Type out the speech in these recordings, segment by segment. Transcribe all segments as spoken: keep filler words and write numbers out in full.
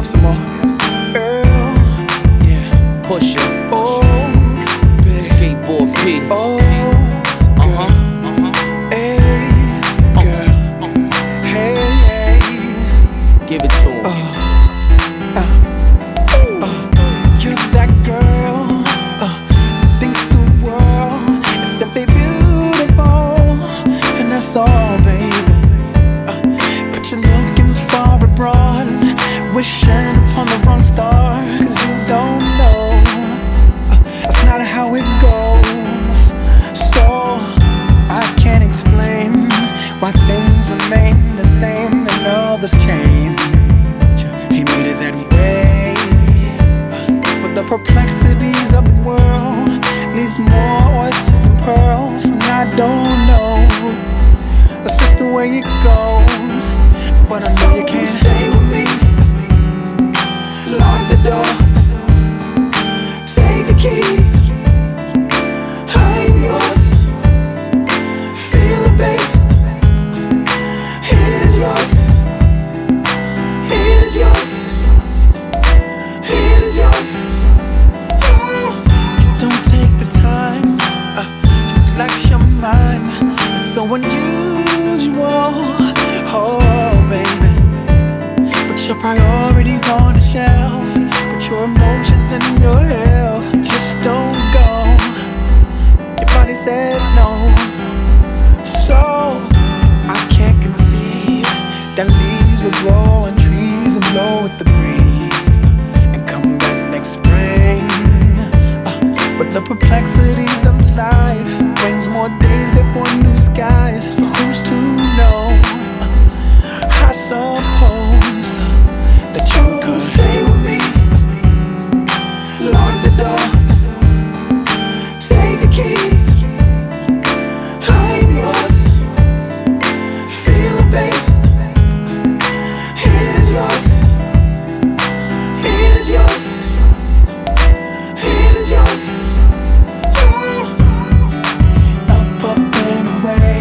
some more. Earl, yeah. Pusha. Oh, big. Skateboard P. Oh, Uh-huh. Uh-huh. hey, girl. Hey, hey. Give it to him. Uh, uh, you're that girl. Uh, thinks the world is simply beautiful, and that's all, baby. Uh, but you're looking far abroad, wishing upon the wrong star, 'cause you don't know. Uh, that's not how it goes. So I can't explain why things remain the same and others change. He made it that way, but the perplexities of the world leaves more oysters and pearls, and I don't know. That's just the way it goes. But I know you can't stay with me. Lock the door. Take the key. I'm yours. Feel it, babe. It is yours. It is yours. It is yours. Oh, you don't take the time uh, to relax your mind. It's so unusual. Oh, baby. Put your priorities on the shelf. Put your emotions in your health. Just don't go. Your body says no. So I can't conceive that leaves will grow and trees will blow with the breeze and come back next spring. Uh, but the perplexities of life brings more days, therefore new skies. So who's to know? Uh, I suppose that you could stay with me. Lock the door. Take the key. I'm yours. Feel it, babe. It is yours. It is yours. It is yours. Oh. Up, up and away.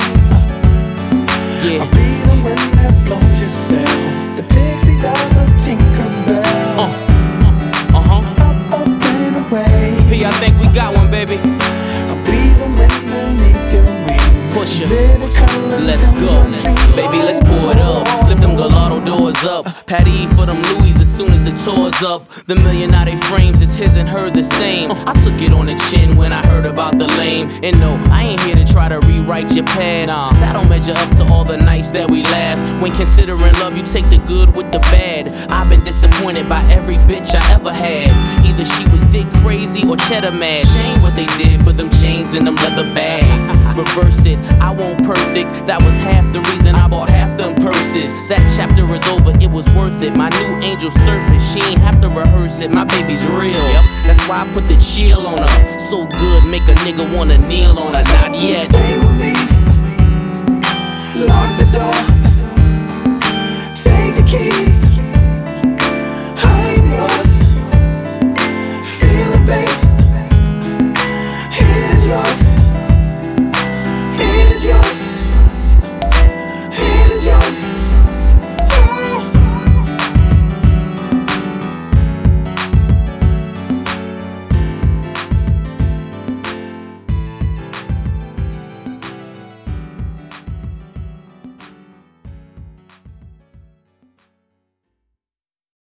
Yeah. I'll be the wind that blows yourself. The pixie dust of Tinkerbell. Uh. Uh-huh. Up, up and away. P, I think we got one, baby. I'll be the wind beneath your wings. Pusha. Vivid colors Let's and go. dreams. Baby, let's pour it up. Lift them gelato doors up. Patty for them Louis as soon as the tour's up. The millionaire frames is his and her the same. I took it on the chin when I heard about the lame. And no, I ain't here to try to rewrite your past. That don't measure up to all the nights that we laugh. When considering love, you take the good with the bad. I've been disappointed by every bitch I ever had. Either she was dick crazy or cheddar mad. Shame what they did for them chains and them leather bags. Reverse it, I won't perfect. That was half the reason I bought half them purses. That chapter is over, it was worth it. My new angel surface, she ain't have to rehearse it. My baby's real, that's why I put the chill on her. So good, make a nigga wanna kneel on her. Not yet.